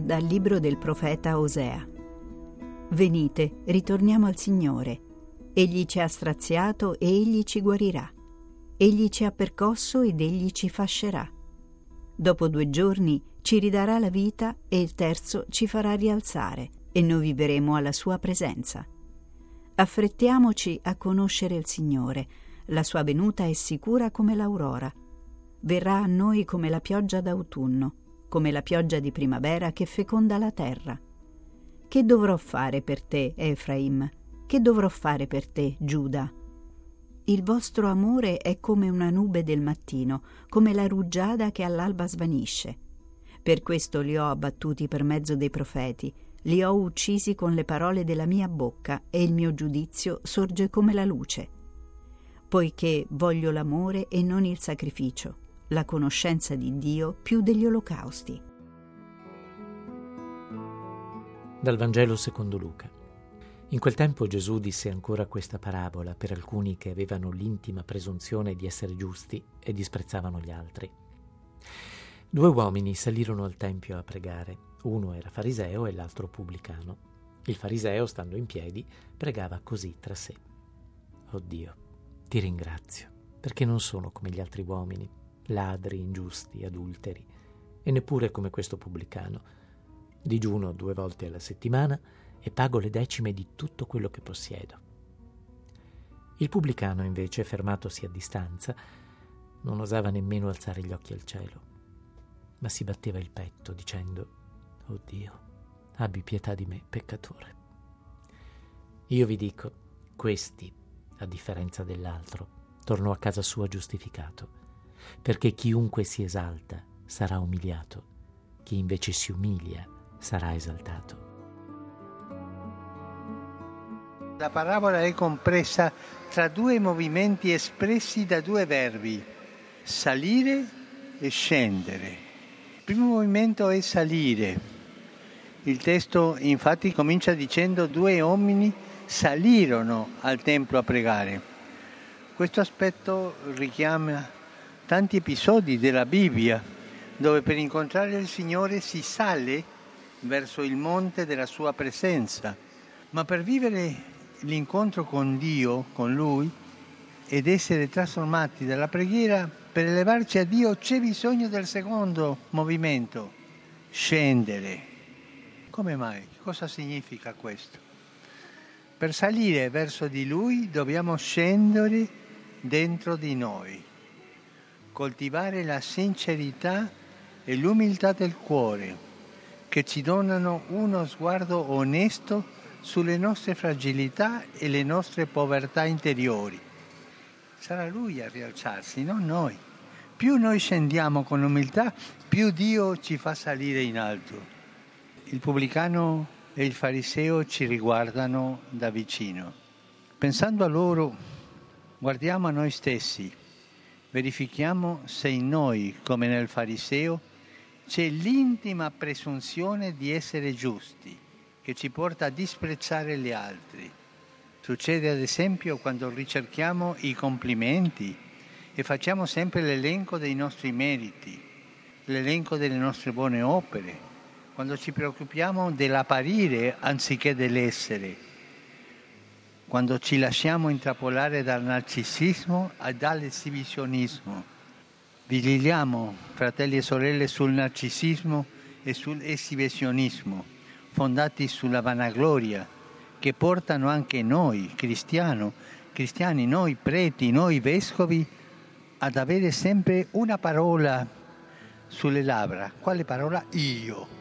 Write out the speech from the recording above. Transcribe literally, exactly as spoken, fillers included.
Dal libro del profeta Osea. Venite, ritorniamo al Signore. Egli ci ha straziato e Egli ci guarirà. Egli ci ha percosso ed Egli ci fascerà. Dopo due giorni ci ridarà la vita e il terzo ci farà rialzare e noi vivremo alla sua presenza. Affrettiamoci a conoscere il Signore. La sua venuta è sicura come l'aurora. Verrà a noi come la pioggia d'autunno, come la pioggia di primavera che feconda la terra. Che dovrò fare per te, Efraim? Che dovrò fare per te, Giuda? Il vostro amore è come una nube del mattino, come la rugiada che all'alba svanisce. Per questo li ho abbattuti per mezzo dei profeti, li ho uccisi con le parole della mia bocca e il mio giudizio sorge come la luce. Poiché voglio l'amore e non il sacrificio, la conoscenza di Dio più degli olocausti. Dal Vangelo secondo Luca. In quel tempo Gesù disse ancora questa parabola per alcuni che avevano l'intima presunzione di essere giusti e disprezzavano gli altri. Due uomini salirono al tempio a pregare. Uno era fariseo e l'altro pubblicano. Il fariseo, stando in piedi, pregava così tra sé: «O Dio, ti ringrazio, perché non sono come gli altri uomini, ladri, ingiusti, adulteri, e neppure come questo pubblicano. Digiuno due volte alla settimana e pago le decime di tutto quello che possiedo». Il pubblicano, invece, fermatosi a distanza, non osava nemmeno alzare gli occhi al cielo, ma si batteva il petto dicendo: «O Dio, abbi pietà di me, peccatore». Io vi dico, questi, a differenza dell'altro, tornò a casa sua giustificato, perché chiunque si esalta sarà umiliato, chi invece si umilia sarà esaltato. La parabola è compresa tra due movimenti espressi da due verbi: salire e scendere. Il primo movimento è salire. Il testo infatti comincia dicendo: due uomini salirono al tempio a pregare. Questo aspetto richiama tanti episodi della Bibbia, dove per incontrare il Signore si sale verso il monte della sua presenza. Ma per vivere l'incontro con Dio, con Lui, ed essere trasformati dalla preghiera, per elevarci a Dio c'è bisogno del secondo movimento: scendere. Come mai? Cosa significa questo? Per salire verso di Lui dobbiamo scendere dentro di noi, coltivare la sincerità e l'umiltà del cuore, che ci donano uno sguardo onesto sulle nostre fragilità e le nostre povertà interiori. Sarà Lui a rialzarsi, non noi. Più noi scendiamo con umiltà, più Dio ci fa salire in alto. Il pubblicano e il fariseo ci riguardano da vicino. Pensando a loro, guardiamo a noi stessi, verifichiamo se in noi, come nel fariseo, c'è l'intima presunzione di essere giusti, che ci porta a disprezzare gli altri. Succede ad esempio quando ricerchiamo i complimenti e facciamo sempre l'elenco dei nostri meriti, l'elenco delle nostre buone opere, quando ci preoccupiamo dell'apparire anziché dell'essere, quando ci lasciamo intrappolare dal narcisismo e dall'esibizionismo. Vigiliamo, fratelli e sorelle, sul narcisismo e sull'esibizionismo, fondati sulla vanagloria, che portano anche noi, cristiano, cristiani, noi preti, noi vescovi, ad avere sempre una parola sulle labbra. Quale parola? Io.